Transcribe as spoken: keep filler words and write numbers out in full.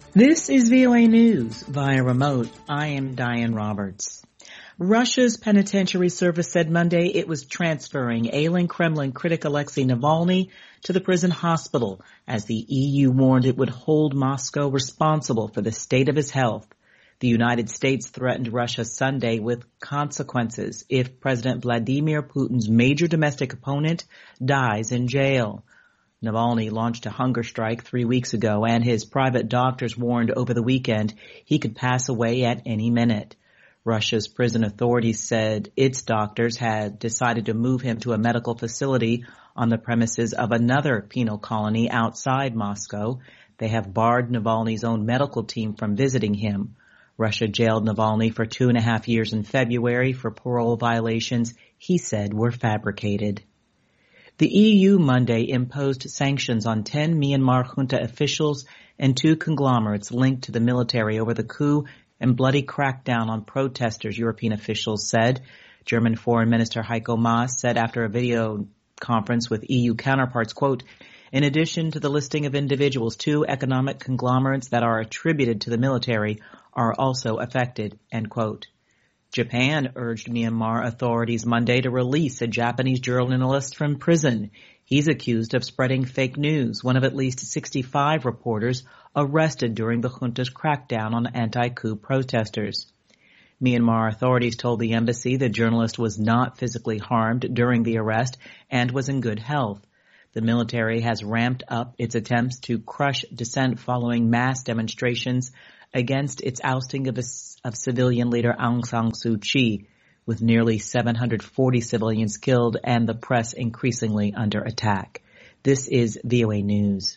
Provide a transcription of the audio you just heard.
This is V O A News via remote. I am Diane Roberts. Russia's penitentiary service said Monday it was transferring ailing Kremlin critic Alexei Navalny to the prison hospital as the E U warned it would hold Moscow responsible for the state of his health. The United States threatened Russia Sunday with consequences if President Vladimir Putin's major domestic opponent dies in jail. Navalny launched a hunger strike three weeks ago, and his private doctors warned over the weekend he could pass away at any minute. Russia's prison authorities said its doctors had decided to move him to a medical facility on the premises of another penal colony outside Moscow. They have barred Navalny's own medical team from visiting him. Russia jailed Navalny for two and a half years in February for parole violations he said were fabricated. The E U Monday imposed sanctions on ten Myanmar junta officials and two conglomerates linked to the military over the coup and bloody crackdown on protesters, European officials said. German Foreign Minister Heiko Maas said after a video conference with E U counterparts, quote, in addition to the listing of individuals, two economic conglomerates that are attributed to the military are also affected, end quote. Japan urged Myanmar authorities Monday to release a Japanese journalist from prison. He's accused of spreading fake news, one of at least sixty-five reporters arrested during the junta's crackdown on anti-coup protesters. Myanmar authorities told the embassy the journalist was not physically harmed during the arrest and was in good health. The military has ramped up its attempts to crush dissent following mass demonstrations against its ousting of, a, of civilian leader Aung San Suu Kyi, with nearly seven hundred forty civilians killed and the press increasingly under attack. This is V O A News.